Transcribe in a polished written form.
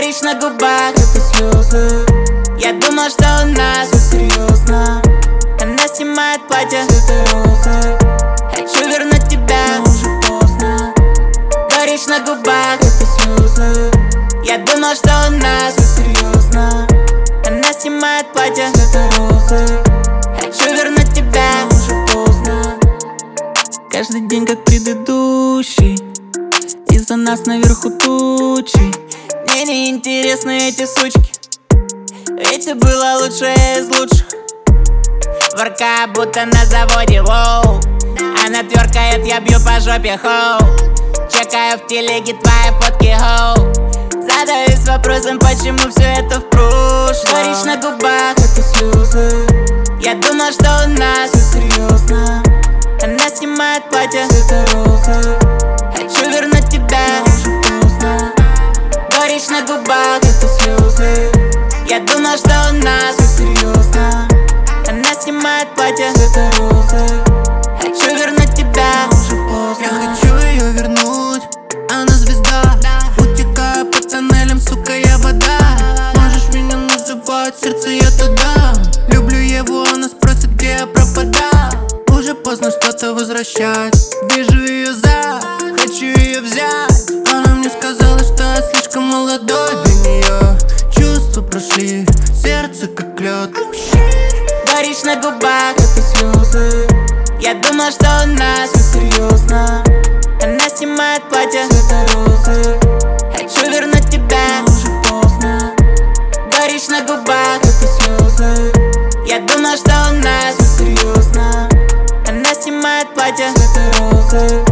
Горишь на губах, это слезы. Я думал, что у нас все серьезно. Она снимает платье, цветы розы. Хочу вернуть тебя, но уже поздно. Горишь на губах, это слезы. Я думал, что у нас все серьезно. Она снимает платье, цветы розы. Хочу вернуть тебя, но уже поздно. Каждый день как предыдущий. Из-за нас наверху тучи. Мне не интересны эти сучки, ведь ты была лучшая из лучших. Ворка будто на заводе, воу. Она тверкает, я бью по жопе, хоу. Чекаю в телеге твои фотки, хоу. Задаюсь вопросом, почему все это в прошлом. Горишь на губах, это слезы. Я думал, что у нас все серьезно. Она снимает платье, цветы розы. Хочу вернуть тебя, но уже поздно. Горишь на губах, это слезы. Я думал, что у нас все серьезно. Она снимает платье, цветы розы. Хочу вернуть тебя, но уже поздно. Я хочу ее вернуть, она звезда. Утекаю по тоннелям, сука, я вода. Можешь меня называть, сердце я туда. Люблю его, она спросит, где я пропадал. Уже поздно что-то возвращать. Вижу ее за, хочу ее взять. Она мне сказала, что я слишком молодой для нее. Чувства прошли, сердце как лед. Горишь на губах, это слезы. Я думал, что у нас все серьезно. Она снимает платье, цветы розы. Хочу вернуть тебя, но уже поздно. Горишь на губах, это слезы. Я думал, что у нас все серьезно. Она снимает платье, цветы розы.